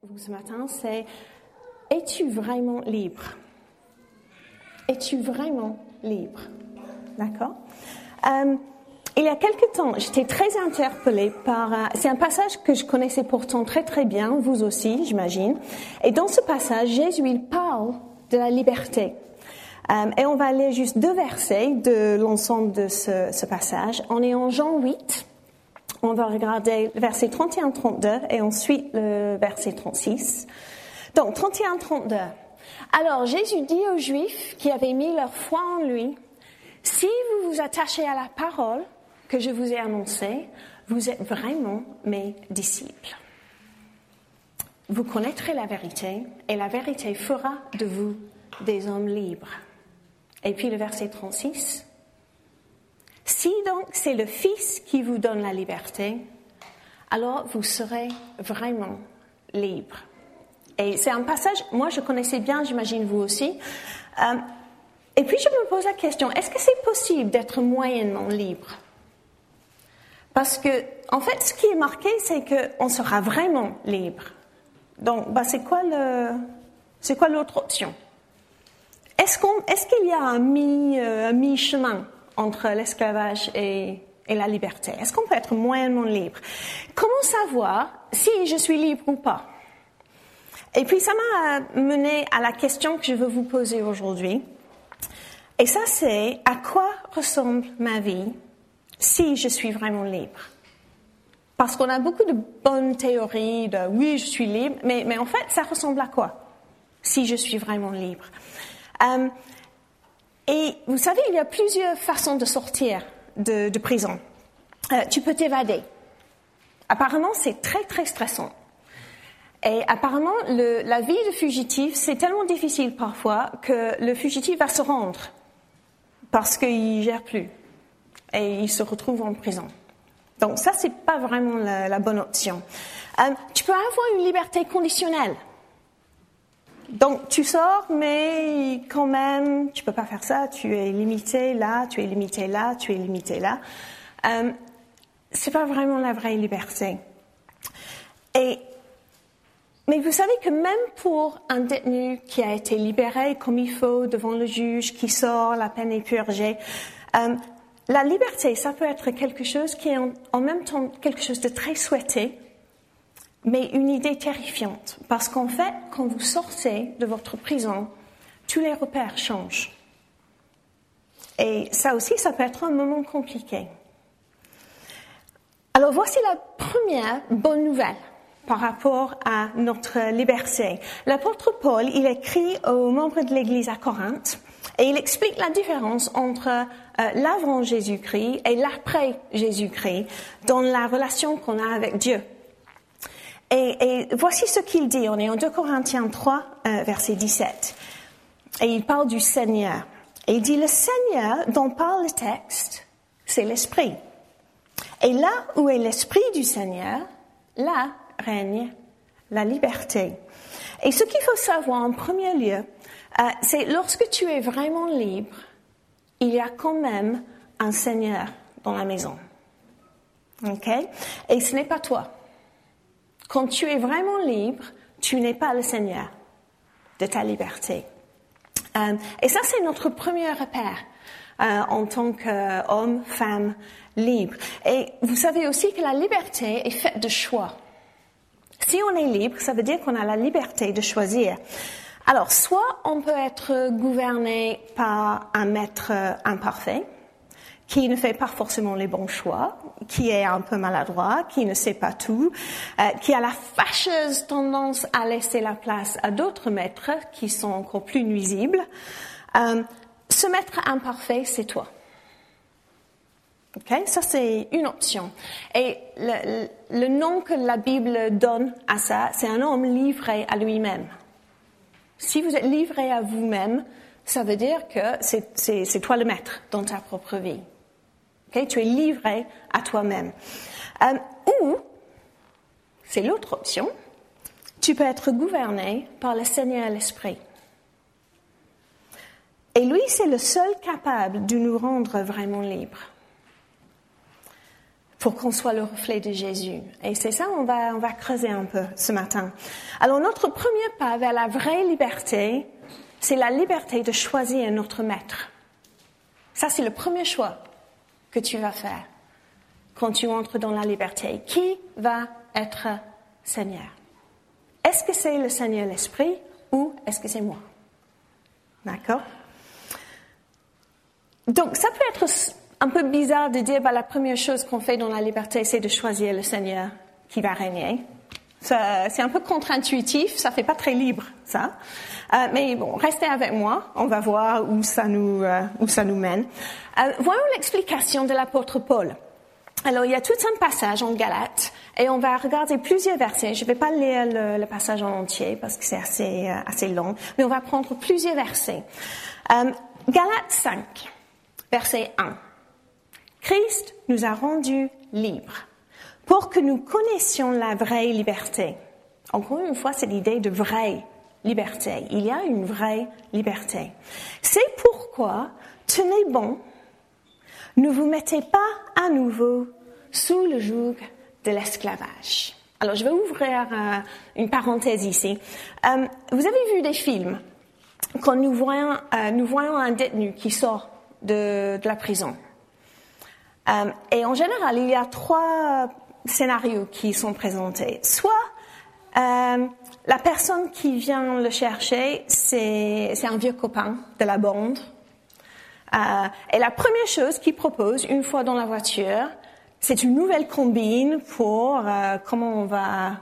vous ce matin, c'est « Es-tu vraiment libre ?» Es-tu vraiment libre? D'accord? Il y a quelque temps, j'étais très interpellée par... c'est un passage que je connaissais pourtant très très bien, vous aussi, j'imagine. Et dans ce passage, Jésus, il parle de la liberté. Et on va aller juste 2 versets de l'ensemble de ce passage. On est en Jean 8. On va regarder le verset 31-32 et ensuite le verset 36. Donc, 31-32. Alors, Jésus dit aux Juifs qui avaient mis leur foi en lui, « Si vous vous attachez à la parole que je vous ai annoncée, vous êtes vraiment mes disciples. Vous connaîtrez la vérité et la vérité fera de vous des hommes libres. » Et puis le verset 36. « Si donc c'est le Fils qui vous donne la liberté, alors vous serez vraiment libres. » Et c'est un passage, moi je connaissais bien, j'imagine vous aussi. Et puis je me pose la question, est-ce que c'est possible d'être moyennement libre? Parce que, en fait, ce qui est marqué, c'est qu'on sera vraiment libre. Donc, c'est quoi l'autre option? Est-ce qu'il y a un mi-chemin entre l'esclavage et la liberté? Est-ce qu'on peut être moyennement libre? Comment savoir si je suis libre ou pas? Et puis ça m'a mené à la question que je veux vous poser aujourd'hui. Et ça, c'est à quoi ressemble ma vie si je suis vraiment libre? Parce qu'on a beaucoup de bonnes théories de oui, je suis libre, mais en fait, ça ressemble à quoi si je suis vraiment libre? Et vous savez, il y a plusieurs façons de sortir de prison. Tu peux t'évader. Apparemment, c'est très, très stressant. Et apparemment, la vie de fugitif, c'est tellement difficile parfois que le fugitif va se rendre parce qu'il ne gère plus et il se retrouve en prison. Donc ça, c'est pas vraiment la bonne option. Tu peux avoir une liberté conditionnelle. Donc tu sors, mais quand même, tu peux pas faire ça. Tu es limité là, tu es limité là, tu es limité là. C'est pas vraiment la vraie liberté. Mais vous savez que même pour un détenu qui a été libéré comme il faut devant le juge, qui sort, la peine est purgée, la liberté, ça peut être quelque chose qui est en même temps quelque chose de très souhaité, mais une idée terrifiante. Parce qu'en fait, quand vous sortez de votre prison, tous les repères changent. Et ça aussi, ça peut être un moment compliqué. Alors voici la première bonne nouvelle par rapport à notre liberté. L'apôtre Paul, il écrit aux membres de l'Église à Corinthe et il explique la différence entre l'avant Jésus-Christ et l'après Jésus-Christ dans la relation qu'on a avec Dieu. Et voici ce qu'il dit. On est en 2 Corinthiens 3, verset 17. Et il parle du Seigneur. Et il dit, le Seigneur dont parle le texte, c'est l'Esprit. Et là où est l'Esprit du Seigneur, là règne la liberté. Et ce qu'il faut savoir en premier lieu, c'est lorsque tu es vraiment libre, il y a quand même un Seigneur dans la maison. Ok? Et ce n'est pas toi. Quand tu es vraiment libre, tu n'es pas le Seigneur de ta liberté. Et ça, c'est notre premier repère en tant qu'homme, femme, libre. Et vous savez aussi que la liberté est faite de choix. Si on est libre, ça veut dire qu'on a la liberté de choisir. Alors, soit on peut être gouverné par un maître imparfait, qui ne fait pas forcément les bons choix, qui est un peu maladroit, qui ne sait pas tout, qui a la fâcheuse tendance à laisser la place à d'autres maîtres qui sont encore plus nuisibles. Ce maître imparfait, c'est toi. Okay? Ça, c'est une option. Et le nom que la Bible donne à ça, c'est un homme livré à lui-même. Si vous êtes livré à vous-même, ça veut dire que c'est toi le maître dans ta propre vie. Okay? Tu es livré à toi-même. Ou, c'est l'autre option, tu peux être gouverné par le Seigneur l'Esprit. Et lui, c'est le seul capable de nous rendre vraiment libres. pour qu'on soit le reflet de Jésus. Et c'est ça, on va creuser un peu ce matin. Alors, notre premier pas vers la vraie liberté, c'est la liberté de choisir notre maître. Ça, c'est le premier choix que tu vas faire quand tu entres dans la liberté. Qui va être Seigneur? Est-ce que c'est le Seigneur l'Esprit ou est-ce que c'est moi? D'accord? Donc, ça peut être un peu bizarre de dire, la première chose qu'on fait dans la liberté, c'est de choisir le Seigneur qui va régner. C'est un peu contre-intuitif, ça fait pas très libre, ça. Mais bon, restez avec moi, on va voir où ça nous mène. Voyons l'explication de l'apôtre Paul. Alors, il y a tout un passage en Galates, et on va regarder plusieurs versets. Je ne vais pas lire le passage en entier, parce que c'est assez long, mais on va prendre plusieurs versets. Galates 5, verset 1. Christ nous a rendus libres pour que nous connaissions la vraie liberté. Encore une fois, c'est l'idée de vraie liberté. Il y a une vraie liberté. C'est pourquoi, tenez bon, ne vous mettez pas à nouveau sous le joug de l'esclavage. Alors, je vais ouvrir une parenthèse ici. Vous avez vu des films quand nous voyons un détenu qui sort de la prison. Et en général, il y a 3 scénarios qui sont présentés. Soit la personne qui vient le chercher, c'est un vieux copain de la bande. Et la première chose qu'il propose, une fois dans la voiture, c'est une nouvelle combine pour comment on va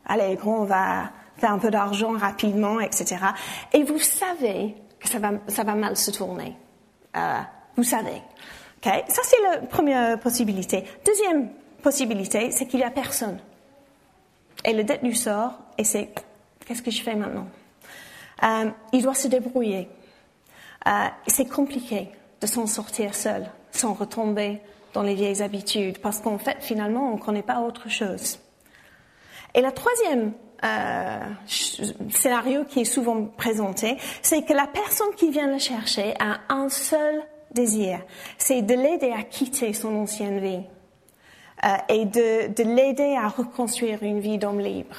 faire un peu d'argent rapidement, etc. Et vous savez que ça va mal se tourner. Vous savez. Okay? Ça, c'est la première possibilité. Deuxième possibilité, c'est qu'il n'y a personne. Et le détenu sort et c'est qu'est-ce que je fais maintenant? Il doit se débrouiller. C'est compliqué de s'en sortir seul, sans retomber dans les vieilles habitudes, parce qu'en fait, finalement, on ne connaît pas autre chose. Et le troisième scénario qui est souvent présenté, c'est que la personne qui vient le chercher a un seul désir, c'est de l'aider à quitter son ancienne vie et de l'aider à reconstruire une vie d'homme libre.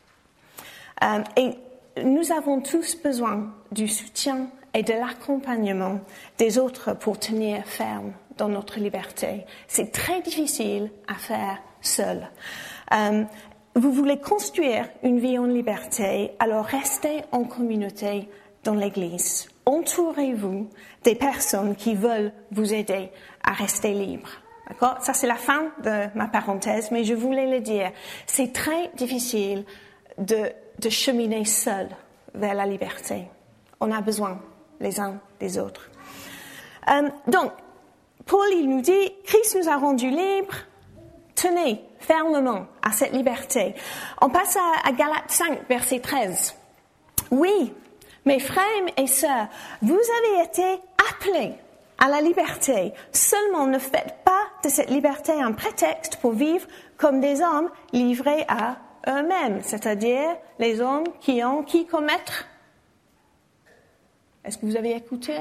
Et nous avons tous besoin du soutien et de l'accompagnement des autres pour tenir ferme dans notre liberté. C'est très difficile à faire seul. Vous voulez construire une vie en liberté, alors restez en communauté dans l'Église. Entourez-vous des personnes qui veulent vous aider à rester libre. D'accord? Ça, c'est la fin de ma parenthèse, mais je voulais le dire. C'est très difficile de cheminer seul vers la liberté. On a besoin les uns des autres. Donc, Paul, il nous dit, Christ nous a rendus libres. Tenez fermement à cette liberté. On passe à Galates 5, verset 13. Oui, mes frères et sœurs, vous avez été appelés à la liberté. Seulement, ne faites pas de cette liberté un prétexte pour vivre comme des hommes livrés à eux-mêmes, c'est-à-dire les hommes qui ont qui comme maître. Est-ce que vous avez écouté?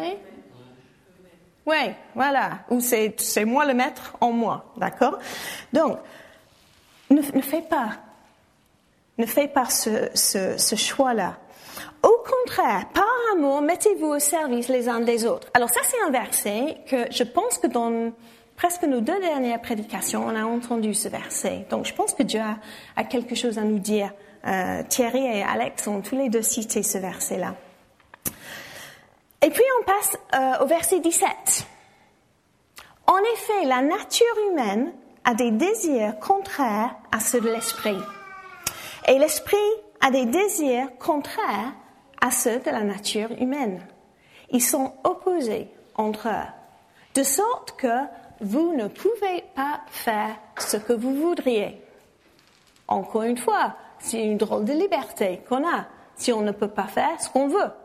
Oui, voilà. Ou c'est moi le maître en moi, d'accord? Donc, ne faites pas ce choix-là. Au contraire, par amour, mettez-vous au service les uns des autres. Alors ça, c'est un verset que je pense que dans presque nos 2 dernières prédications, on a entendu ce verset. Donc, je pense que Dieu a quelque chose à nous dire. Thierry et Alex ont tous les 2 cité ce verset-là. Et puis, on passe au verset 17. En effet, la nature humaine a des désirs contraires à ceux de l'esprit. Et l'esprit a des désirs contraires à ceux de la nature humaine. Ils sont opposés entre eux, de sorte que vous ne pouvez pas faire ce que vous voudriez. Encore une fois, c'est une drôle de liberté qu'on a, si on ne peut pas faire ce qu'on veut.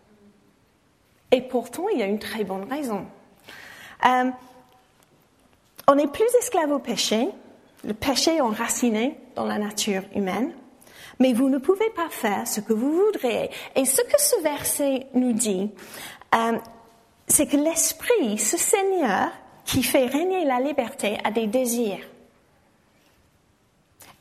Et pourtant, il y a une très bonne raison. On n'est plus esclave au péché. Le péché est enraciné dans la nature humaine. Mais vous ne pouvez pas faire ce que vous voudriez. Et ce que ce verset nous dit, c'est que l'esprit, ce Seigneur qui fait régner la liberté, a des désirs.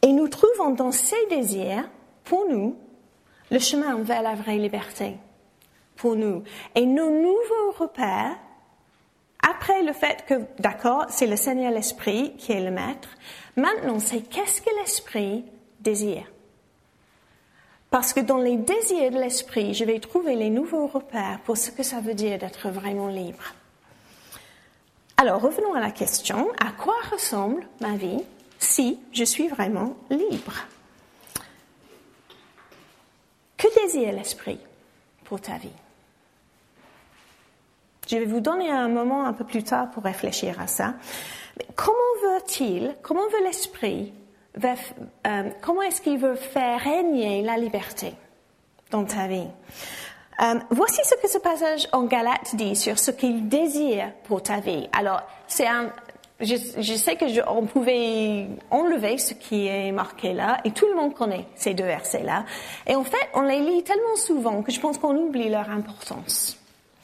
Et nous trouvons dans ces désirs, pour nous, le chemin vers la vraie liberté. Pour nous. Et nos nouveaux repères, après le fait que, d'accord, c'est le Seigneur l'Esprit qui est le maître, maintenant c'est qu'est-ce que l'Esprit désire. Parce que dans les désirs de l'Esprit, je vais trouver les nouveaux repères pour ce que ça veut dire d'être vraiment libre. Alors, revenons à la question, à quoi ressemble ma vie si je suis vraiment libre? Que désire l'Esprit pour ta vie? Je vais vous donner un moment un peu plus tard pour réfléchir à ça. Mais comment veut l'Esprit, comment est-ce qu'il veut faire régner la liberté dans ta vie? Voici ce que ce passage en Galates dit sur ce qu'il désire pour ta vie. Alors, je sais que on pouvait enlever ce qui est marqué là, et tout le monde connaît ces deux versets-là. Et en fait, on les lit tellement souvent que je pense qu'on oublie leur importance.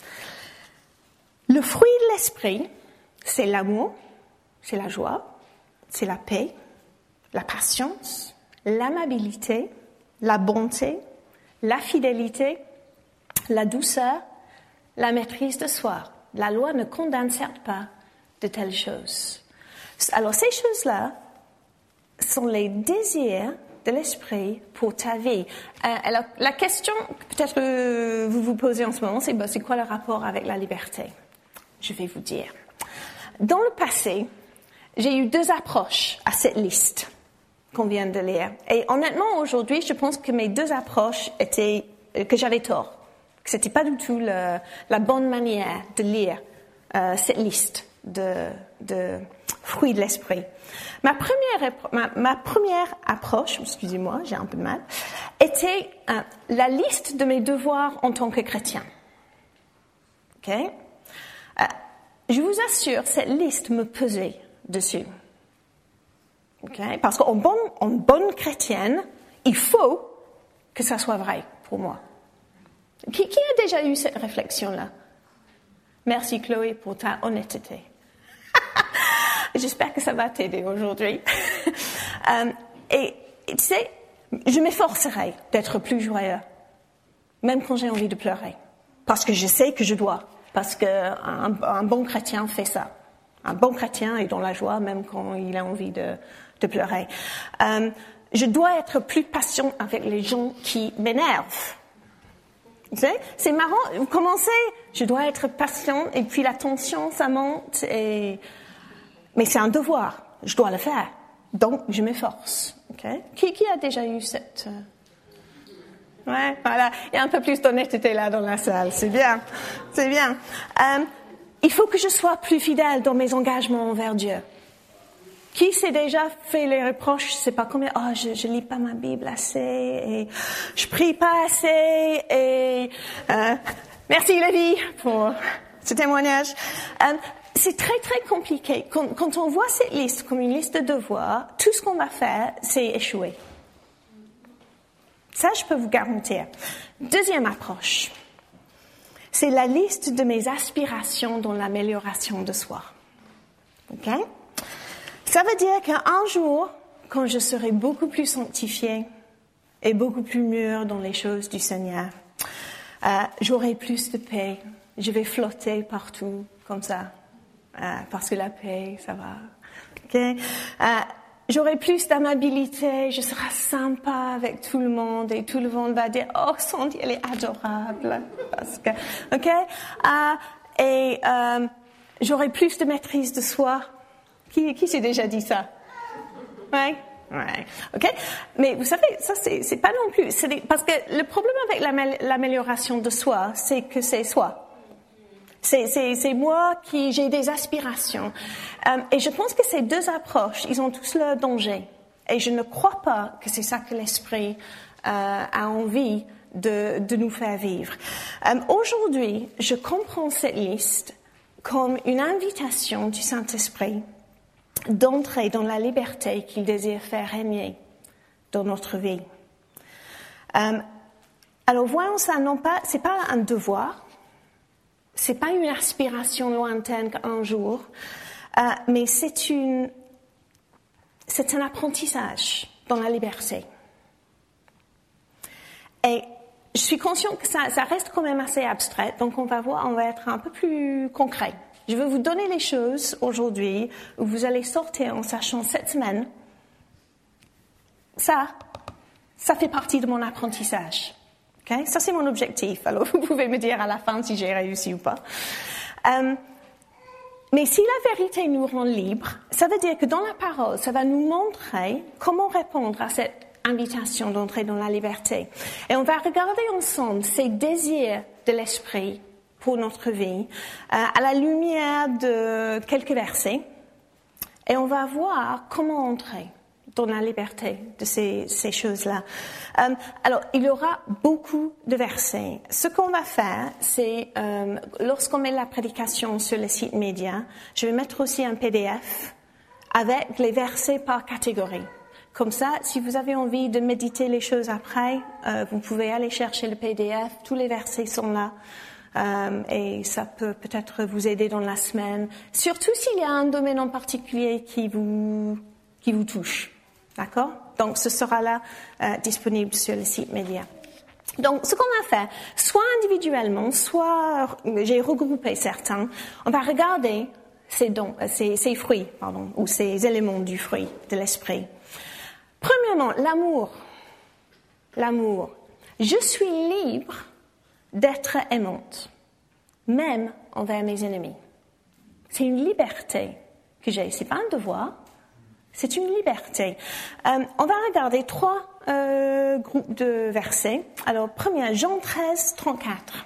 Le fruit de l'esprit, c'est l'amour, c'est la joie, c'est la paix, la patience, l'amabilité, la bonté, la fidélité, la douceur, la maîtrise de soi. La loi ne condamne certes pas de telles choses. Alors ces choses-là sont les désirs de l'esprit pour ta vie. Alors la question peut-être que vous vous posez en ce moment, c'est quoi le rapport avec la liberté? Je vais vous dire. Dans le passé, j'ai eu deux approches à cette liste qu'on vient de lire. Et honnêtement, aujourd'hui, je pense que mes deux approches que j'avais tort. Que c'était pas du tout la bonne manière de lire cette liste de fruits de l'esprit. Ma première approche, excusez-moi, j'ai un peu de mal, était la liste de mes devoirs en tant que chrétien. Ok? Je vous assure, cette liste me pesait dessus. Okay? Parce qu'en bonne chrétienne, il faut que ça soit vrai pour moi. Qui a déjà eu cette réflexion-là? Merci Chloé pour ta honnêteté. J'espère que ça va t'aider aujourd'hui. Et tu sais, je m'efforcerai d'être plus joyeux, même quand j'ai envie de pleurer. Parce que je sais que je dois. Parce qu'un bon chrétien fait ça. Un bon chrétien est dans la joie, même quand il a envie de pleurer. Je dois être plus patient avec les gens qui m'énervent. Vous savez, c'est marrant, vous commencez, je dois être patient, et puis la tension, ça monte, mais c'est un devoir, je dois le faire. Donc, je m'efforce. Okay? Qui a déjà eu cette... Ouais, voilà, il y a un peu plus d'honnêteté là dans la salle, c'est bien, c'est bien. Il faut que je sois plus fidèle dans mes engagements envers Dieu. Qui s'est déjà fait les reproches, je sais pas combien, je lis pas ma Bible assez, et je prie pas assez, et merci Lévi pour ce témoignage. C'est très très compliqué. Quand on voit cette liste comme une liste de devoirs, tout ce qu'on va faire, c'est échouer. Ça, je peux vous garantir. Deuxième approche, c'est la liste de mes aspirations dans l'amélioration de soi. Ok? Ça veut dire qu'un jour, quand je serai beaucoup plus sanctifiée et beaucoup plus mûre dans les choses du Seigneur, j'aurai plus de paix. Je vais flotter partout comme ça, parce que la paix, ça va. Okay? J'aurai plus d'amabilité, je serai sympa avec tout le monde et tout le monde va dire « Oh, Sandy, elle est adorable. » Parce que, et j'aurai plus de maîtrise de soi. Qui s'est déjà dit ça? Ouais. Ok. Mais vous savez, ça c'est pas non plus. Parce que le problème avec l'amélioration de soi, c'est que c'est soi. C'est moi qui j'ai des aspirations. Et je pense que ces deux approches, ils ont tous leur danger. Et je ne crois pas que c'est ça que l'Esprit a envie de nous faire vivre. Aujourd'hui, je comprends cette liste comme une invitation du Saint-Esprit d'entrer dans la liberté qu'il désire faire régner dans notre vie. Alors voyons ça, c'est pas un devoir, c'est pas une aspiration lointaine qu'un jour, mais c'est un apprentissage dans la liberté. Et je suis consciente que ça reste quand même assez abstrait, donc on va être un peu plus concret. Je vais vous donner les choses aujourd'hui où vous allez sortir en sachant cette semaine, ça fait partie de mon apprentissage. Okay? Ça, c'est mon objectif. Alors, vous pouvez me dire à la fin si j'ai réussi ou pas. Mais si la vérité nous rend libres, ça veut dire que dans la parole, ça va nous montrer comment répondre à cette invitation d'entrer dans la liberté. Et on va regarder ensemble ces désirs de l'esprit pour notre vie, à la lumière de quelques versets, et on va voir comment entrer dans la liberté de ces choses-là. Alors, il y aura beaucoup de versets. Ce qu'on va faire, c'est, lorsqu'on met la prédication sur le site média, je vais mettre aussi un PDF avec les versets par catégorie. Comme ça, si vous avez envie de méditer les choses après, vous pouvez aller chercher le PDF, tous les versets sont là. Et ça peut peut-être vous aider dans la semaine, surtout s'il y a un domaine en particulier qui vous touche. D'accord? Donc, ce sera là disponible sur le site média. Donc, ce qu'on va faire, soit individuellement, soit j'ai regroupé certains, on va regarder ces fruits, ou ces éléments du fruit de l'esprit. Premièrement, l'amour. L'amour. Je suis libre d'être aimante, même envers mes ennemis. C'est une liberté que j'ai. C'est pas un devoir, c'est une liberté. On va regarder 3 groupes de versets. Alors, premier, Jean 13, 34.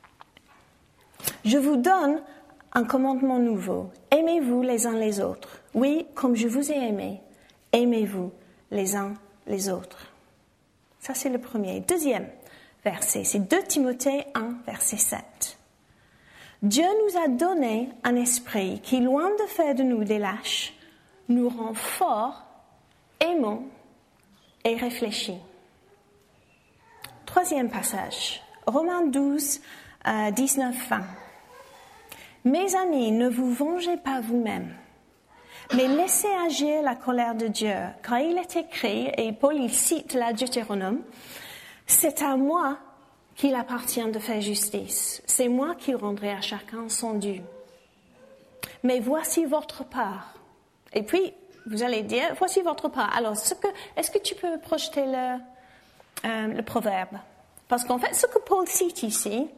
Je vous donne un commandement nouveau. Aimez-vous les uns les autres. Oui, comme je vous ai aimé, aimez-vous les uns les autres. Ça, c'est le premier. Deuxième verset, c'est 2 Timothée 1, verset 7. Dieu nous a donné un esprit qui, loin de faire de nous des lâches, nous rend forts, aimants et réfléchis. Troisième passage, Romains 12, 19, 20. Mes amis, ne vous vengez pas vous-même, mais laissez agir la colère de Dieu, car il est écrit, et Paul il cite la Deutéronome, c'est à moi qu'il appartient de faire justice. C'est moi qui rendrai à chacun son dû. Mais voici votre part. Et puis, vous allez dire, voici votre part. Alors, est-ce que tu peux projeter le proverbe? Parce qu'en fait, ce que Paul cite ici,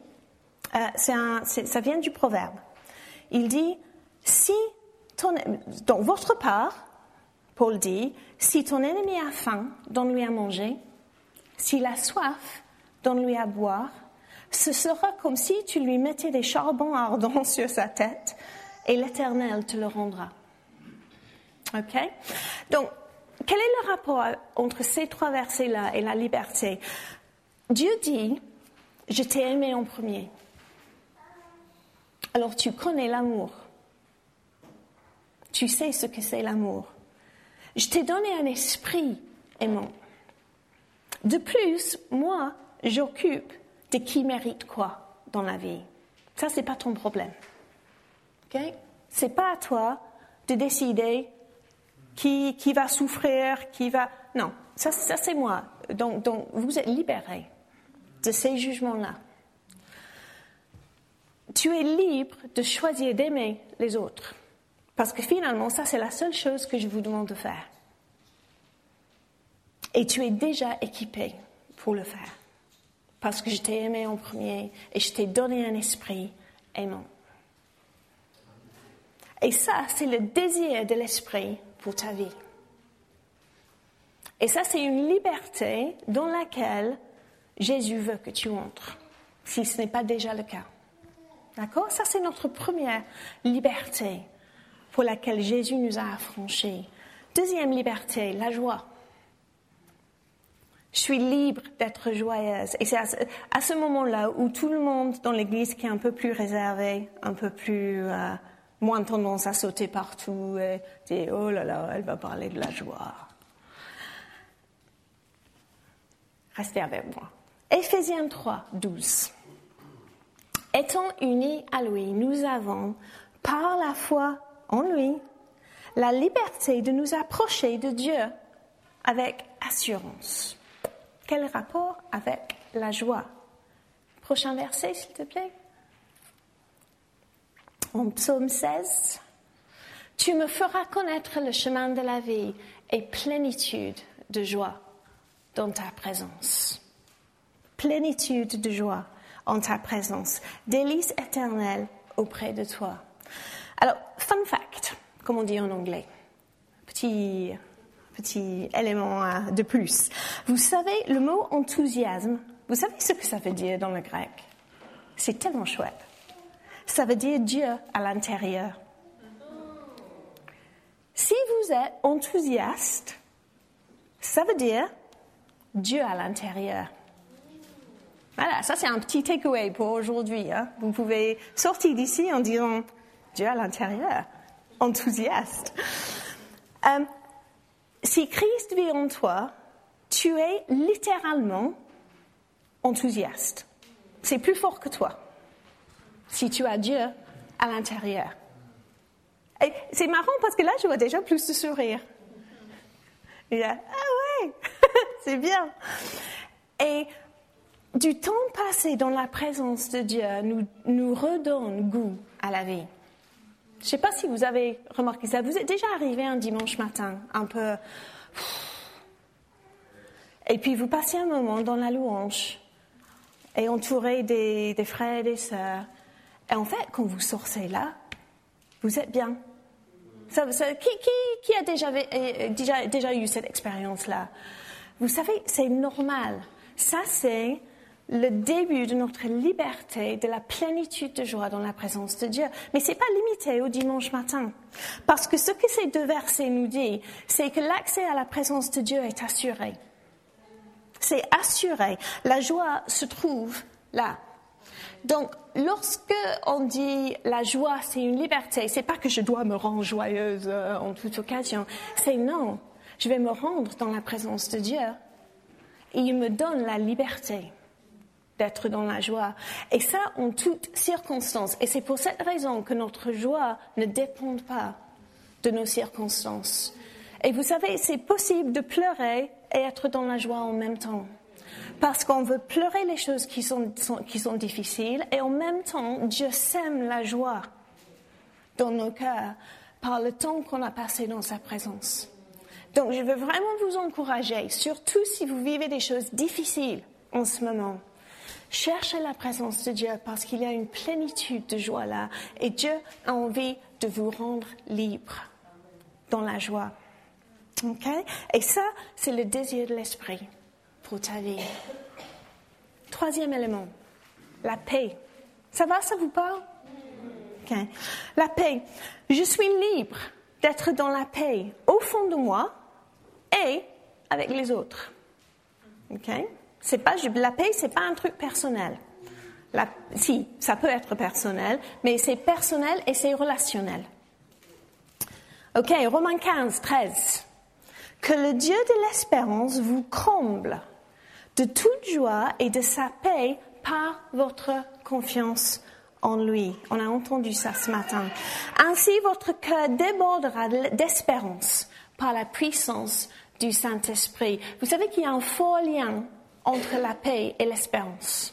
ça vient du proverbe. Il dit, donc votre part, Paul dit, si ton ennemi a faim, donne-lui à manger. S'il a soif, donne-lui à boire. Ce sera comme si tu lui mettais des charbons ardents sur sa tête et l'Éternel te le rendra. OK? Donc, quel est le rapport entre ces 3 versets-là et la liberté? Dieu dit, je t'ai aimé en premier. Alors tu connais l'amour. Tu sais ce que c'est l'amour. Je t'ai donné un esprit aimant. De plus, moi, j'occupe de qui mérite quoi dans la vie. Ça, c'est pas ton problème. OK? C'est pas à toi de décider qui va souffrir, qui va... Non, ça c'est moi. Donc, vous êtes libérés de ces jugements-là. Tu es libre de choisir d'aimer les autres. Parce que finalement, ça, c'est la seule chose que je vous demande de faire. Et tu es déjà équipé pour le faire. Parce que je t'ai aimé en premier et je t'ai donné un esprit aimant. Et ça, c'est le désir de l'esprit pour ta vie. Et ça, c'est une liberté dans laquelle Jésus veut que tu entres, si ce n'est pas déjà le cas. D'accord? Ça, c'est notre première liberté pour laquelle Jésus nous a affranchis. Deuxième liberté, la joie. Je suis libre d'être joyeuse. Et c'est à ce moment-là où tout le monde dans l'église qui est un peu plus réservé, un peu plus moins tendance à sauter partout et dire « Oh là là, elle va parler de la joie ». Restez avec moi. Éphésiens 3, 12. Étant unis à lui, nous avons, par la foi en lui, la liberté de nous approcher de Dieu avec assurance. Quel rapport avec la joie? Prochain verset, s'il te plaît. En psaume 16, « Tu me feras connaître le chemin de la vie et plénitude de joie dans ta présence. » Plénitude de joie en ta présence, délices éternelles auprès de toi. Alors, fun fact, comme on dit en anglais, petit élément de plus. Vous savez, le mot enthousiasme, vous savez ce que ça veut dire dans le grec? C'est tellement chouette. Ça veut dire Dieu à l'intérieur. Si vous êtes enthousiaste, ça veut dire Dieu à l'intérieur. Voilà, ça c'est un petit takeaway pour aujourd'hui. Hein. Vous pouvez sortir d'ici en disant Dieu à l'intérieur, enthousiaste. Si Christ vit en toi, tu es littéralement enthousiaste. C'est plus fort que toi. Si tu as Dieu à l'intérieur. Et c'est marrant parce que là, je vois déjà plus de sourires. Et là, ah ouais, c'est bien. Et du temps passé dans la présence de Dieu nous redonne goût à la vie. Je ne sais pas si vous avez remarqué ça. Vous êtes déjà arrivé un dimanche matin, un peu... Et puis vous passez un moment dans la louange et entouré des frères et des sœurs. Et en fait, quand vous sortez là, vous êtes bien. Qui a déjà eu cette expérience-là? Vous savez, c'est normal. Ça, c'est le début de notre liberté, de la plénitude de joie dans la présence de Dieu. Mais c'est pas limité au dimanche matin. Parce que ce que ces deux versets nous disent, c'est que l'accès à la présence de Dieu est assuré. C'est assuré. La joie se trouve là. Donc, lorsque on dit la joie, c'est une liberté, c'est pas que je dois me rendre joyeuse en toute occasion. C'est non, je vais me rendre dans la présence de Dieu et il me donne la liberté d'être dans la joie. Et ça, en toutes circonstances. Et c'est pour cette raison que notre joie ne dépend pas de nos circonstances. Et vous savez, c'est possible de pleurer et être dans la joie en même temps. Parce qu'on veut pleurer les choses qui sont difficiles et en même temps, Dieu sème la joie dans nos cœurs par le temps qu'on a passé dans sa présence. Donc, je veux vraiment vous encourager, surtout si vous vivez des choses difficiles en ce moment. Cherchez la présence de Dieu parce qu'il y a une plénitude de joie là et Dieu a envie de vous rendre libre dans la joie. Okay? Et ça, c'est le désir de l'esprit pour ta vie. Troisième élément, la paix. Ça va, ça vous parle? Okay. La paix. Je suis libre d'être dans la paix au fond de moi et avec les autres. Okay? La paix, c'est pas un truc personnel. Si, ça peut être personnel, mais c'est personnel et c'est relationnel. Ok, Romains 15, 13. Que le Dieu de l'espérance vous comble de toute joie et de sa paix par votre confiance en lui. On a entendu ça ce matin. Ainsi, votre cœur débordera d'espérance par la puissance du Saint-Esprit. Vous savez qu'il y a un fort lien entre la paix et l'espérance.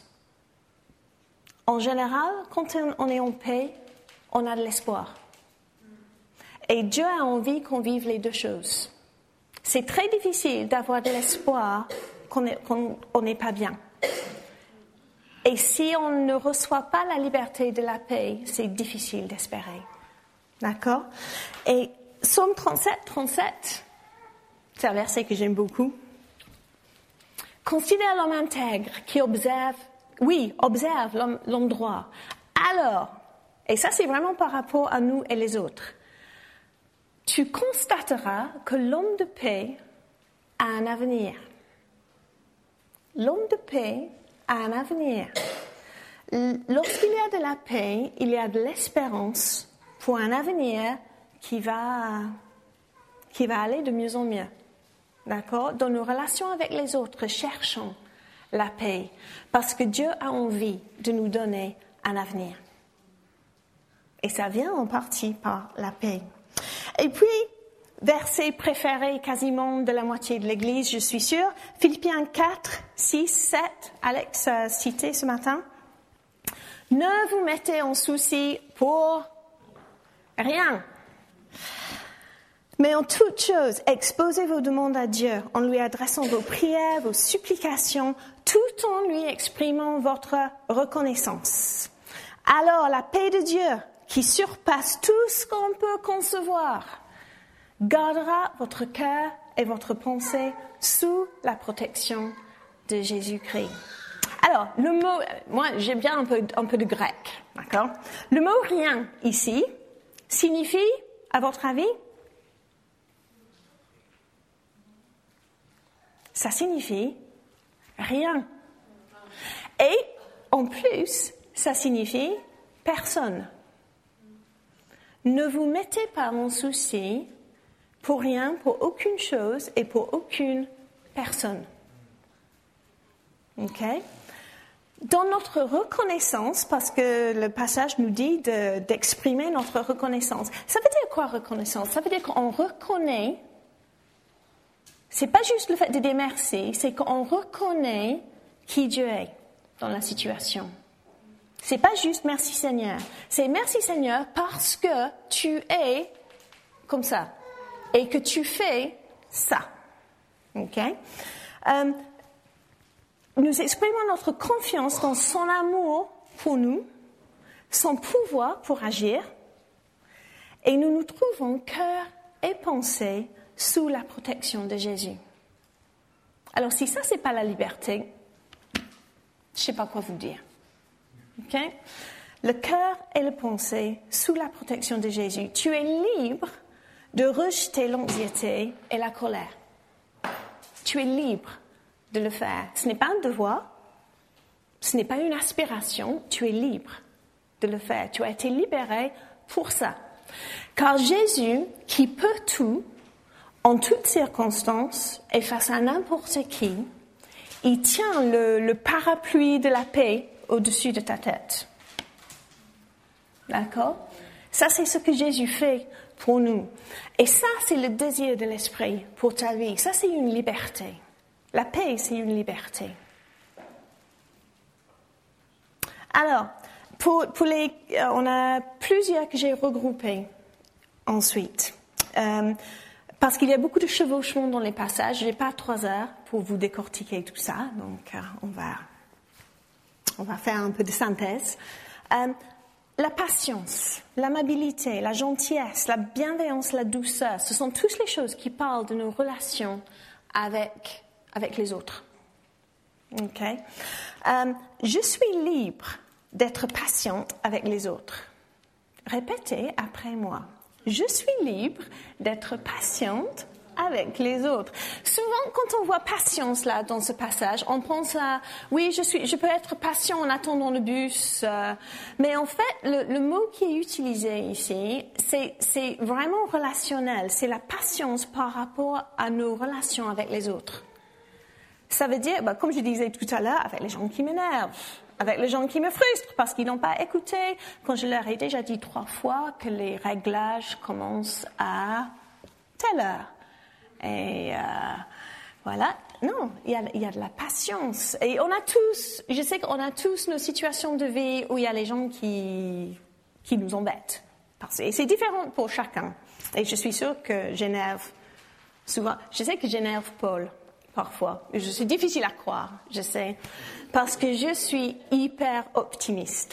En général, quand on est en paix, on a de l'espoir. Et Dieu a envie qu'on vive les deux choses. C'est très difficile d'avoir de l'espoir qu'on n'est pas bien. Et si on ne reçoit pas la liberté de la paix, c'est difficile d'espérer. D'accord? Et Psaume 37, c'est un verset que j'aime beaucoup. Considère l'homme intègre qui observe l'homme droit. Alors, et ça c'est vraiment par rapport à nous et les autres, tu constateras que l'homme de paix a un avenir. L'homme de paix a un avenir. Lorsqu'il y a de la paix, il y a de l'espérance pour un avenir qui va aller de mieux en mieux. D'accord? Dans nos relations avec les autres, cherchons la paix parce que Dieu a envie de nous donner un avenir. Et ça vient en partie par la paix. Et puis, verset préféré quasiment de la moitié de l'Église, je suis sûre. Philippiens 4, 6, 7, Alex a cité ce matin. Ne vous mettez en souci pour rien. Mais en toute chose, exposez vos demandes à Dieu en lui adressant vos prières, vos supplications, tout en lui exprimant votre reconnaissance. Alors la paix de Dieu, qui surpasse tout ce qu'on peut concevoir, gardera votre cœur et votre pensée sous la protection de Jésus-Christ. Alors, le mot, moi j'aime bien un peu de grec, d'accord? Le mot rien ici signifie, à votre avis, ça signifie rien. Et en plus, ça signifie personne. Ne vous mettez pas en souci pour rien, pour aucune chose et pour aucune personne. OK? Dans notre reconnaissance, parce que le passage nous dit d'exprimer notre reconnaissance. Ça veut dire quoi reconnaissance? Ça veut dire qu'on reconnaît. C'est pas juste le fait de dire merci, c'est qu'on reconnaît qui Dieu est dans la situation. C'est pas juste merci Seigneur, c'est merci Seigneur parce que tu es comme ça et que tu fais ça. Ok? Nous exprimons notre confiance dans son amour pour nous, son pouvoir pour agir, et nous nous trouvons cœur et pensée sous la protection de Jésus. Alors si ça c'est pas la liberté, je sais pas quoi vous dire. Ok? Le cœur et la pensée sous la protection de Jésus. Tu es libre de rejeter l'anxiété et la colère. Tu es libre de le faire. Ce n'est pas un devoir, ce n'est pas une aspiration, tu es libre de le faire. Tu as été libéré pour ça. Car Jésus, qui peut tout, en toutes circonstances et face à n'importe qui, il tient le parapluie de la paix au-dessus de ta tête. D'accord? Ça, c'est ce que Jésus fait pour nous. Et ça, c'est le désir de l'esprit pour ta vie. Ça, c'est une liberté. La paix, c'est une liberté. Alors, on a plusieurs que j'ai regroupés ensuite. Parce qu'il y a beaucoup de chevauchements dans les passages. Je n'ai pas 3 heures pour vous décortiquer tout ça. Donc, on va faire un peu de synthèse. La patience, l'amabilité, la gentillesse, la bienveillance, la douceur, ce sont toutes les choses qui parlent de nos relations avec les autres. Ok? Je suis libre d'être patiente avec les autres. Répétez après moi. Je suis libre d'être patiente avec les autres. Souvent, quand on voit patience là dans ce passage, on pense à oui, je peux être patient en attendant le bus, mais en fait, le mot qui est utilisé ici, c'est vraiment relationnel. C'est la patience par rapport à nos relations avec les autres. Ça veut dire, comme je disais tout à l'heure, avec les gens qui m'énervent, avec les gens qui me frustrent parce qu'ils n'ont pas écouté quand je leur ai déjà dit 3 fois que les réglages commencent à telle heure. Et voilà, non, il y a de la patience. Et je sais qu'on a tous nos situations de vie où il y a les gens qui nous embêtent. Et c'est différent pour chacun. Et je suis sûre que j'énerve souvent. Je sais que j'énerve Paul parfois. C'est difficile à croire, je sais. Parce que je suis hyper optimiste.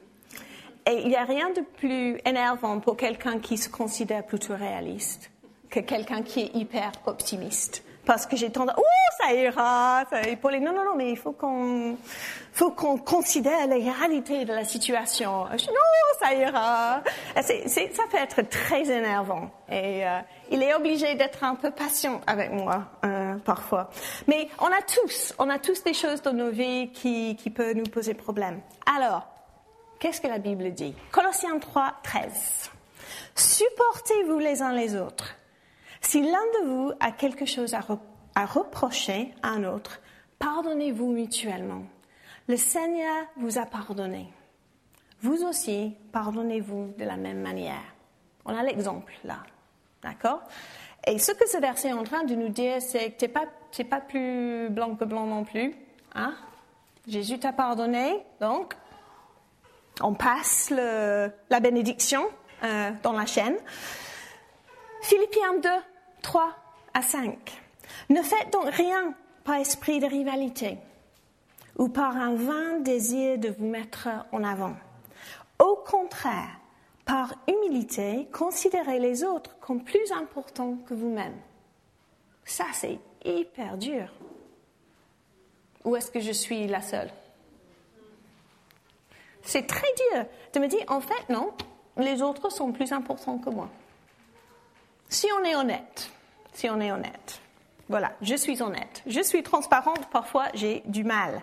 Et il n'y a rien de plus énervant pour quelqu'un qui se considère plutôt réaliste que quelqu'un qui est hyper optimiste. Parce que j'ai tendance, ça ira, Pauline, non, mais il faut qu'on considère la réalité de la situation. Non, ça ira. Ça peut être très énervant. Et il est obligé d'être un peu patient avec moi, parfois. Mais on a tous des choses dans nos vies qui peuvent nous poser problème. Alors, qu'est-ce que la Bible dit? Colossiens 3, 13. Supportez-vous les uns les autres. Si l'un de vous a quelque chose à reprocher à un autre, pardonnez-vous mutuellement. Le Seigneur vous a pardonné. Vous aussi, pardonnez-vous de la même manière. On a l'exemple là, d'accord? Et ce que ce verset est en train de nous dire, c'est que t'es pas plus blanc que blanc non plus. Hein? Jésus t'a pardonné, donc on passe la bénédiction dans la chaîne. Philippiens 2, 3 à 5. Ne faites donc rien par esprit de rivalité ou par un vain désir de vous mettre en avant. Au contraire, par humilité, considérez les autres comme plus importants que vous-même. Ça, c'est hyper dur. Ou est-ce que je suis la seule? C'est très dur de me dire, en fait, non, les autres sont plus importants que moi. Si on est honnête. Voilà, je suis honnête. Je suis transparente, parfois j'ai du mal.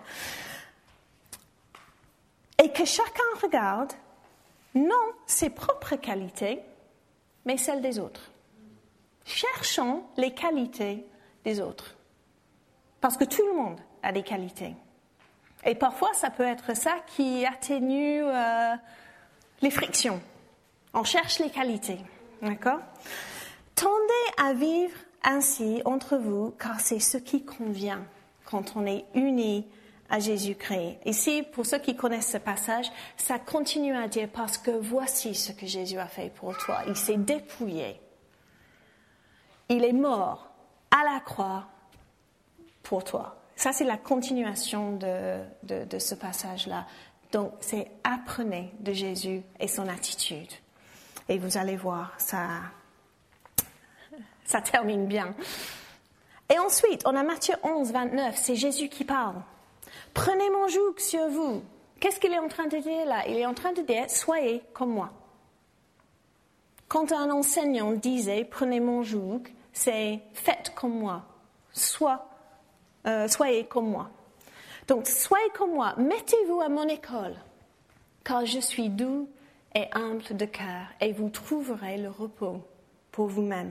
Et que chacun regarde, non ses propres qualités, mais celles des autres. Cherchons les qualités des autres. Parce que tout le monde a des qualités. Et parfois, ça peut être ça qui atténue les frictions. On cherche les qualités, d'accord? Tendez à vivre ainsi entre vous, car c'est ce qui convient quand on est unis à Jésus-Christ. Ici, pour ceux qui connaissent ce passage, ça continue à dire parce que voici ce que Jésus a fait pour toi. Il s'est dépouillé. Il est mort à la croix pour toi. Ça, c'est la continuation de ce passage-là. Donc, c'est apprenez de Jésus et son attitude. Et vous allez voir, ça termine bien. Et ensuite, on a Matthieu 11, 29, c'est Jésus qui parle. Prenez mon joug sur vous. Qu'est-ce qu'il est en train de dire là? Il est en train de dire, soyez comme moi. Quand un enseignant disait, prenez mon joug, c'est faites comme moi. Soyez comme moi. Donc, soyez comme moi. Mettez-vous à mon école, car je suis doux et humble de cœur, et vous trouverez le repos pour vous-même.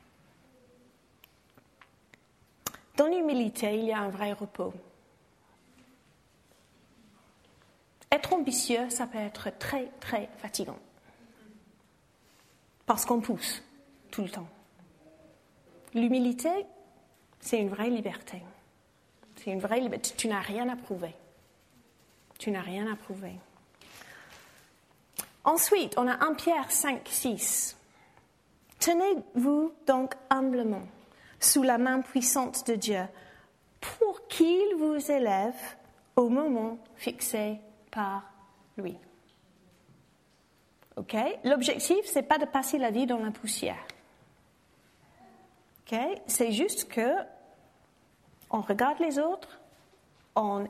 Dans l'humilité, il y a un vrai repos. Être ambitieux, ça peut être très, très fatigant. Parce qu'on pousse tout le temps. L'humilité, c'est une vraie liberté. C'est une vraie liberté. Tu n'as rien à prouver. Tu n'as rien à prouver. Ensuite, on a 1 Pierre 5, 6. Tenez-vous donc humblement sous la main puissante de Dieu pour qu'il vous élève au moment fixé par lui. Ok? L'objectif, c'est pas de passer la vie dans la poussière. Ok? C'est juste que on regarde les autres, on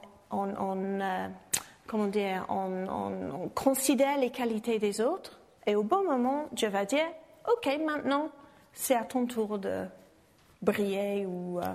considère les qualités des autres, et au bon moment, Dieu va dire, ok, maintenant, c'est à ton tour de briller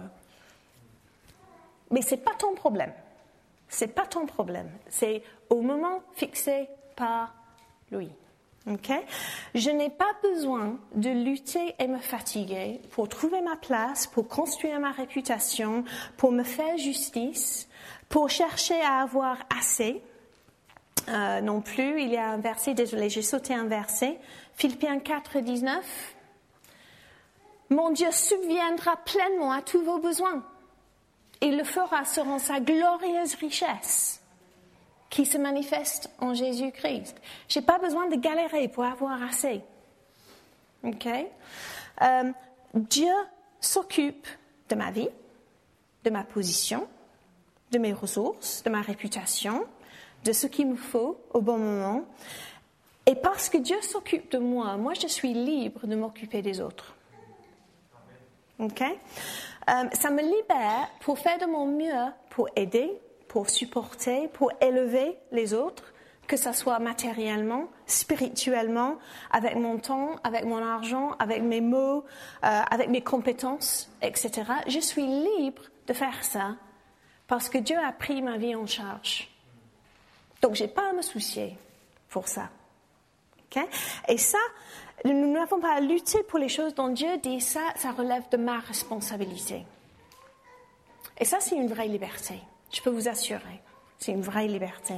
mais c'est pas ton problème. C'est pas ton problème. C'est au moment fixé par lui. Okay? Je n'ai pas besoin de lutter et me fatiguer pour trouver ma place, pour construire ma réputation, pour me faire justice, pour chercher à avoir assez. Non plus, il y a un verset, désolé, j'ai sauté un verset, Philippiens 4, 19. Mon Dieu subviendra pleinement à tous vos besoins. Il le fera selon sa glorieuse richesse qui se manifeste en Jésus-Christ. Je n'ai pas besoin de galérer pour avoir assez. Okay? Dieu s'occupe de ma vie, de ma position, de mes ressources, de ma réputation, de ce qu'il me faut au bon moment. Et parce que Dieu s'occupe de moi, moi je suis libre de m'occuper des autres. Okay? Ça me libère pour faire de mon mieux, pour aider, pour supporter, pour élever les autres, que ce soit matériellement, spirituellement, avec mon temps, avec mon argent, avec mes mots, avec mes compétences, etc. Je suis libre de faire ça parce que Dieu a pris ma vie en charge. Donc, je n'ai pas à me soucier pour ça. Okay? Et ça, nous n'avons pas à lutter pour les choses dont Dieu dit ça relève de ma responsabilité. Et ça, c'est une vraie liberté. Je peux vous assurer, c'est une vraie liberté.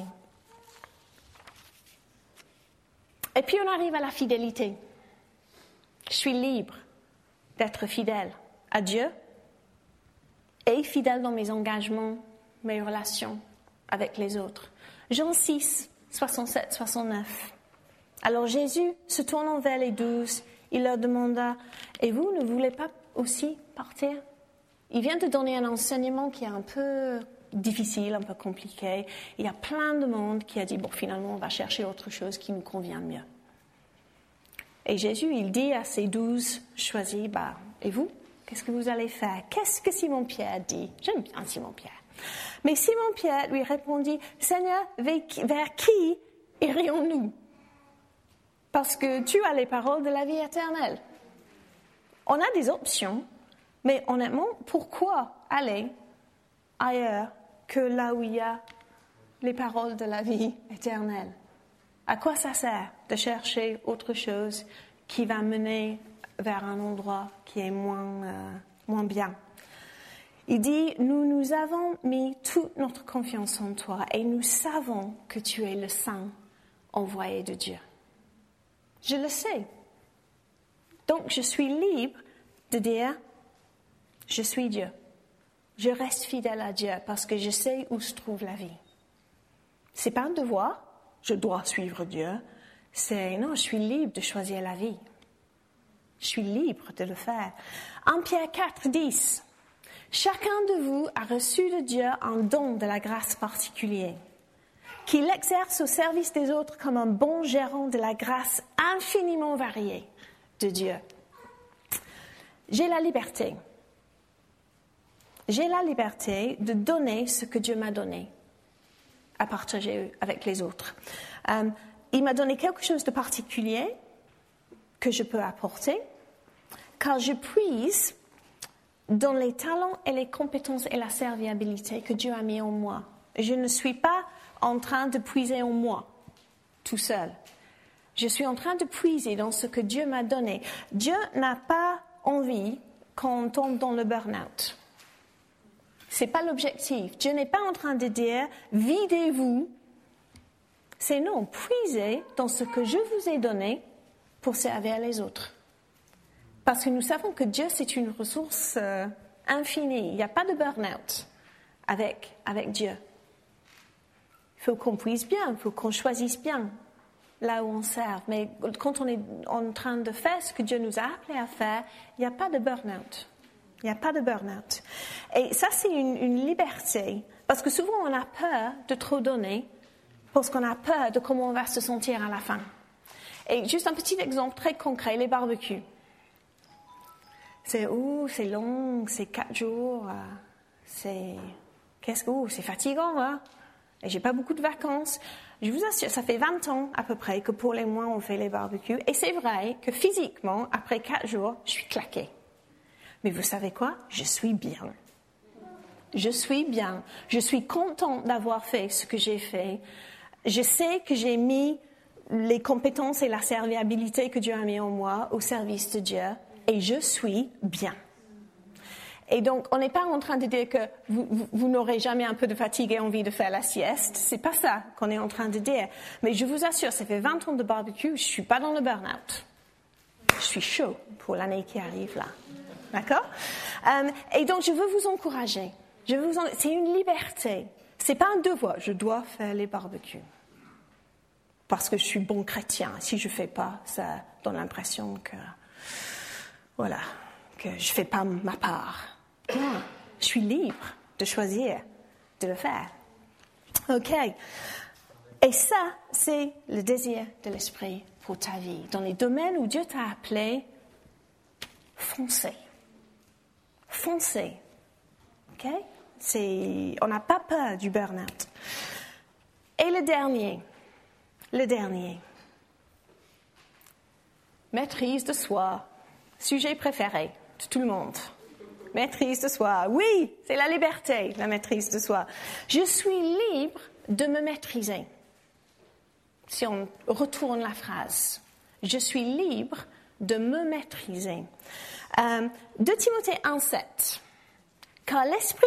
Et puis on arrive à la fidélité. Je suis libre d'être fidèle à Dieu et fidèle dans mes engagements, mes relations avec les autres. Jean 6, 67, 69. Alors Jésus, se tournant vers les 12, il leur demanda, « Et vous, ne voulez pas aussi partir ?» Il vient de donner un enseignement qui est un peu difficile, un peu compliqué. Il y a plein de monde qui a dit, « Bon, finalement, on va chercher autre chose qui nous convient mieux. » Et Jésus, il dit à ses 12 choisis, « Et vous, qu'est-ce que vous allez faire ?» Qu'est-ce que Simon-Pierre dit? J'aime bien Simon-Pierre. Mais Simon-Pierre lui répondit, « Seigneur, vers qui irions-nous? Parce que tu as les paroles de la vie éternelle. » On a des options, mais honnêtement, pourquoi aller ailleurs que là où il y a les paroles de la vie éternelle? À quoi ça sert de chercher autre chose qui va mener vers un endroit qui est moins bien? Il dit, nous avons mis toute notre confiance en toi et nous savons que tu es le Saint envoyé de Dieu. Je le sais. Donc, je suis libre de dire, je suis Dieu. Je reste fidèle à Dieu parce que je sais où se trouve la vie. C'est pas un devoir, je dois suivre Dieu. Non, je suis libre de choisir la vie. Je suis libre de le faire. 1 Pierre 4, 10. Chacun de vous a reçu de Dieu un don de la grâce particulier, qu'il exerce au service des autres comme un bon gérant de la grâce infiniment variée de Dieu. J'ai la liberté. J'ai la liberté de donner ce que Dieu m'a donné à partager avec les autres. Il m'a donné quelque chose de particulier que je peux apporter, car je puise dans les talents et les compétences et la serviabilité que Dieu a mis en moi. Je ne suis pas en train de puiser en moi, tout seul. Je suis en train de puiser dans ce que Dieu m'a donné. Dieu n'a pas envie qu'on tombe dans le burn-out. C'est pas l'objectif. Dieu n'est pas en train de dire « videz-vous ». C'est non, puisez dans ce que je vous ai donné pour servir les autres. Parce que nous savons que Dieu, c'est une ressource infinie. Il n'y a pas de burn-out avec Dieu. Il faut qu'on puisse bien, il faut qu'on choisisse bien là où on sert. Mais quand on est en train de faire ce que Dieu nous a appelé à faire, il n'y a pas de burn-out. Il n'y a pas de burn-out. Et ça, c'est une liberté. Parce que souvent, on a peur de trop donner parce qu'on a peur de comment on va se sentir à la fin. Et juste un petit exemple très concret, les barbecues. C'est long, c'est 4 jours, c'est fatigant, hein? Et j'ai pas beaucoup de vacances. Je vous assure, ça fait 20 ans à peu près que pour les mois on fait les barbecues. Et c'est vrai que physiquement, après 4 jours, je suis claquée. Mais vous savez quoi? Je suis bien. Je suis bien. Je suis contente d'avoir fait ce que j'ai fait. Je sais que j'ai mis les compétences et la serviabilité que Dieu a mis en moi au service de Dieu. Et je suis bien. Et donc, on n'est pas en train de dire que vous n'aurez jamais un peu de fatigue et envie de faire la sieste. C'est pas ça qu'on est en train de dire. Mais je vous assure, ça fait 20 ans de barbecue, je suis pas dans le burn-out. Je suis chaud pour l'année qui arrive là. D'accord? Et donc, je veux vous encourager. C'est une liberté. C'est pas un devoir. Je dois faire les barbecues. Parce que je suis bon chrétien. Si je fais pas, ça donne l'impression que je fais pas ma part. Non, je suis libre de choisir de le faire. OK. Et ça, c'est le désir de l'esprit pour ta vie. Dans les domaines où Dieu t'a appelé, foncez. Foncez. OK? On n'a pas peur du burn-out. Et le dernier. Maîtrise de soi. Sujet préféré de tout le monde. Maîtrise de soi. Oui, c'est la liberté, la maîtrise de soi. Je suis libre de me maîtriser. Si on retourne la phrase. Je suis libre de me maîtriser. 2 Timothée 1,7. Car l'esprit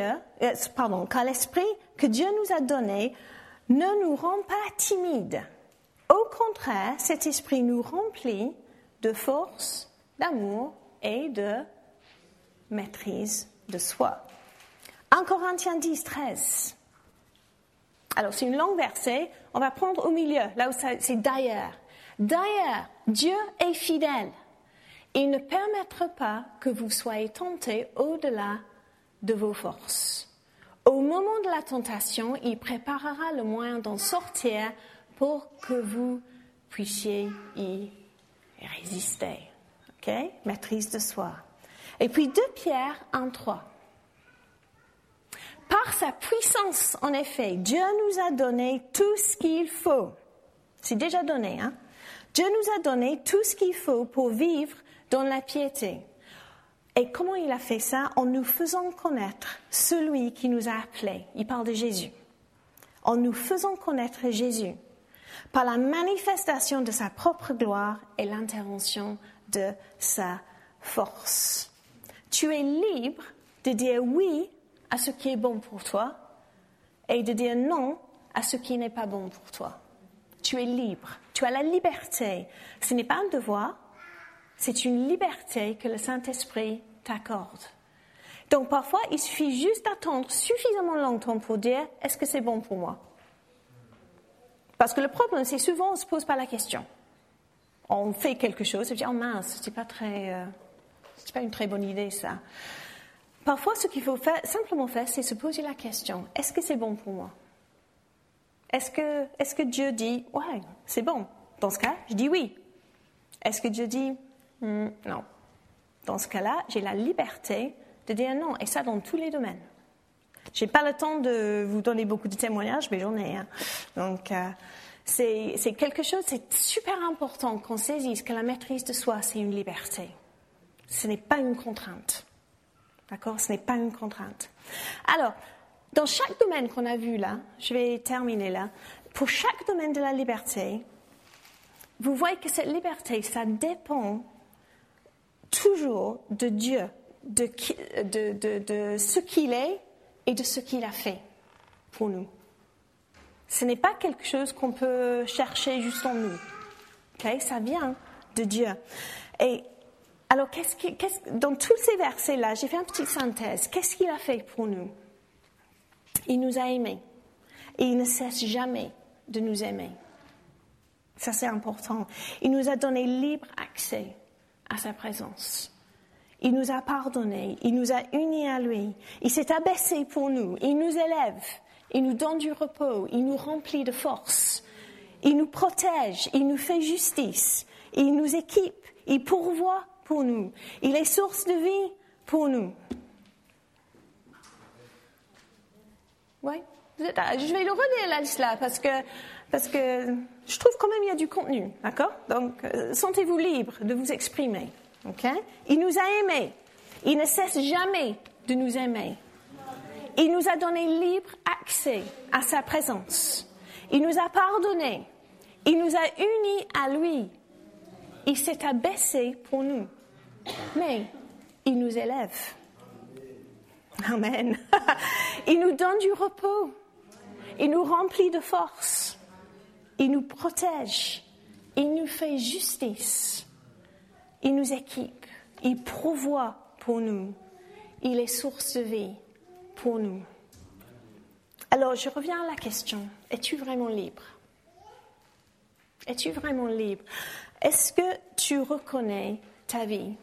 que Dieu nous a donné ne nous rend pas timides. Au contraire, cet esprit nous remplit de force, d'amour et de maîtrise de soi. 1 Corinthiens 10, 13. Alors, c'est une longue verset. On va prendre au milieu, là où c'est d'ailleurs. D'ailleurs, Dieu est fidèle. Il ne permettra pas que vous soyez tentés au-delà de vos forces. Au moment de la tentation, il préparera le moyen d'en sortir pour que vous puissiez y résister. OK? Maîtrise de soi. Et puis 2 Pierre 1, 3. Par sa puissance, en effet, Dieu nous a donné tout ce qu'il faut. C'est déjà donné, hein? Dieu nous a donné tout ce qu'il faut pour vivre dans la piété. Et comment il a fait ça? En nous faisant connaître celui qui nous a appelés. Il parle de Jésus. En nous faisant connaître Jésus par la manifestation de sa propre gloire et l'intervention de sa force. Tu es libre de dire oui à ce qui est bon pour toi et de dire non à ce qui n'est pas bon pour toi. Tu es libre. Tu as la liberté. Ce n'est pas un devoir. C'est une liberté que le Saint-Esprit t'accorde. Donc parfois, il suffit juste d'attendre suffisamment longtemps pour dire « est-ce que c'est bon pour moi ?» Parce que le problème, c'est souvent on ne se pose pas la question. On fait quelque chose et on dit « oh mince, c'est pas une très bonne idée ça ». Parfois, ce qu'il faut simplement faire, c'est se poser la question « est-ce que c'est bon pour moi ?» Est-ce que Dieu dit « ouais, c'est bon ». Dans ce cas, je dis oui. Est-ce que Dieu dit « non ». Dans ce cas-là, j'ai la liberté de dire non, et ça dans tous les domaines. Je n'ai pas le temps de vous donner beaucoup de témoignages, mais j'en ai. Hein. Donc, c'est quelque chose, c'est super important qu'on saisisse que la maîtrise de soi, c'est une liberté. Ce n'est pas une contrainte. D'accord? Ce n'est pas une contrainte. Alors, dans chaque domaine qu'on a vu là, je vais terminer là, pour chaque domaine de la liberté, vous voyez que cette liberté, ça dépend toujours de Dieu, de ce qu'il est et de ce qu'il a fait pour nous. Ce n'est pas quelque chose qu'on peut chercher juste en nous. Okay? Ça vient de Dieu. Et alors, dans tous ces versets-là, j'ai fait une petite synthèse. Qu'est-ce qu'il a fait pour nous? Il nous a aimés. Et il ne cesse jamais de nous aimer. Ça, c'est important. Il nous a donné libre accès à sa présence. Il nous a pardonné, il nous a unis à lui, il s'est abaissé pour nous, il nous élève, il nous donne du repos, il nous remplit de force, il nous protège, il nous fait justice, il nous équipe, il pourvoit pour nous, il est source de vie pour nous. Oui, je vais le relire la liste là parce que je trouve quand même qu'il y a du contenu, d'accord? Donc, sentez-vous libre de vous exprimer, ok? Il nous a aimés. Il ne cesse jamais de nous aimer. Il nous a donné libre accès à sa présence. Il nous a pardonné. Il nous a unis à lui. Il s'est abaissé pour nous. Mais il nous élève. Amen. Il nous donne du repos. Il nous remplit de force. Il nous protège. Il nous fait justice. Il nous équipe. Il pourvoit pour nous. Il est source de vie pour nous. Alors, je reviens à la question. Es-tu vraiment libre? Es-tu vraiment libre? Est-ce que tu reconnais ta vie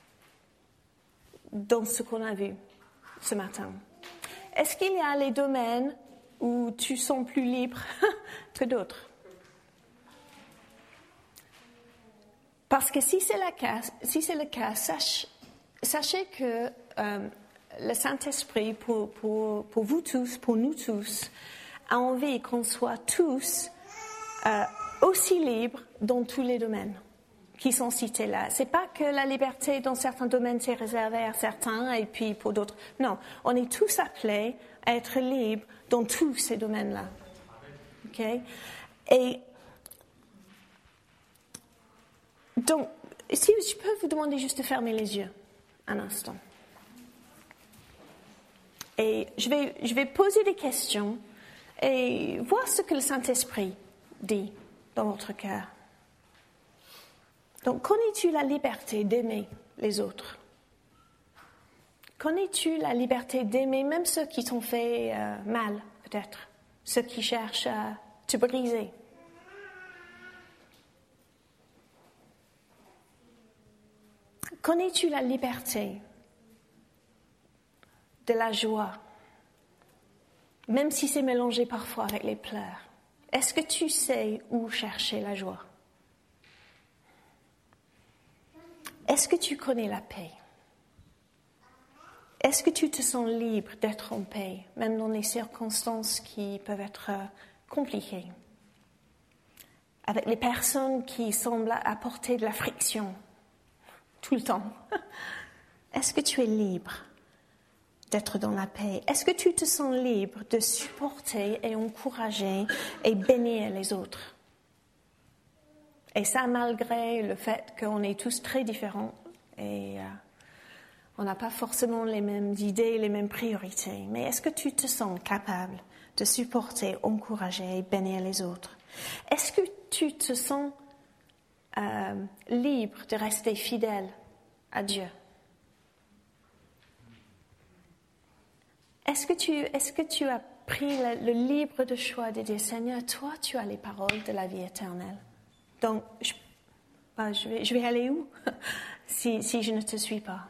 dans ce qu'on a vu ce matin? Est-ce qu'il y a les domaines où tu sens plus libre que d'autres? Parce que si c'est le cas, sachez que le Saint-Esprit, pour vous tous, pour nous tous, a envie qu'on soit tous aussi libres dans tous les domaines qui sont cités là. C'est pas que la liberté dans certains domaines c'est réservé à certains et puis pour d'autres. Non, on est tous appelés à être libres dans tous ces domaines-là. Ok? Et donc, si je peux vous demander juste de fermer les yeux un instant. Et je vais poser des questions et voir ce que le Saint-Esprit dit dans votre cœur. Donc, connais-tu la liberté d'aimer les autres? Connais-tu la liberté d'aimer même ceux qui t'ont fait mal, peut-être, ceux qui cherchent à te briser? Connais-tu la liberté de la joie, même si c'est mélangé parfois avec les pleurs? Est-ce que tu sais où chercher la joie? Est-ce que tu connais la paix? Est-ce que tu te sens libre d'être en paix, même dans les circonstances qui peuvent être compliquées, avec les personnes qui semblent apporter de la friction tout le temps? Est-ce que tu es libre d'être dans la paix? Est-ce que tu te sens libre de supporter et encourager et bénir les autres? Et ça, malgré le fait qu'on est tous très différents et on n'a pas forcément les mêmes idées, les mêmes priorités. Mais est-ce que tu te sens capable de supporter, encourager et bénir les autres? Est-ce que tu te sens libre de rester fidèle à Dieu? Est-ce que tu as pris le libre de choix de dire, Seigneur, toi, tu as les paroles de la vie éternelle. Donc, je vais aller où si je ne te suis pas?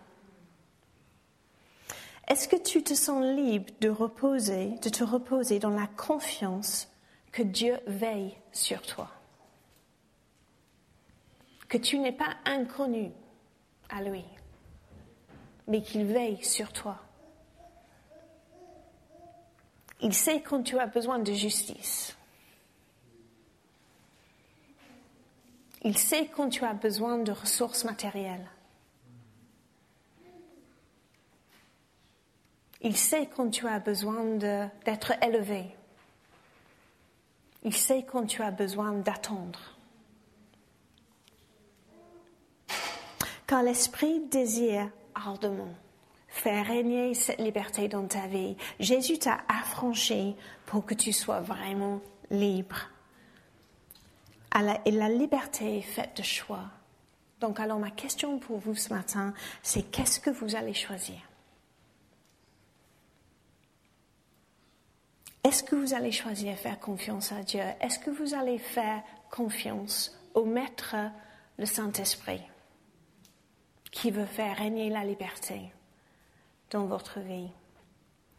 Est-ce que tu te sens libre de te reposer dans la confiance que Dieu veille sur toi? Que tu n'es pas inconnu à lui, mais qu'il veille sur toi. Il sait quand tu as besoin de justice. Il sait quand tu as besoin de ressources matérielles. Il sait quand tu as besoin d'être élevé. Il sait quand tu as besoin d'attendre. Car l'Esprit désire ardemment faire régner cette liberté dans ta vie. Jésus t'a affranchi pour que tu sois vraiment libre. Et la liberté est faite de choix. Donc alors ma question pour vous ce matin, c'est qu'est-ce que vous allez choisir? Est-ce que vous allez choisir faire confiance à Dieu? Est-ce que vous allez faire confiance au Maître, le Saint-Esprit, qui veut faire régner la liberté dans votre vie?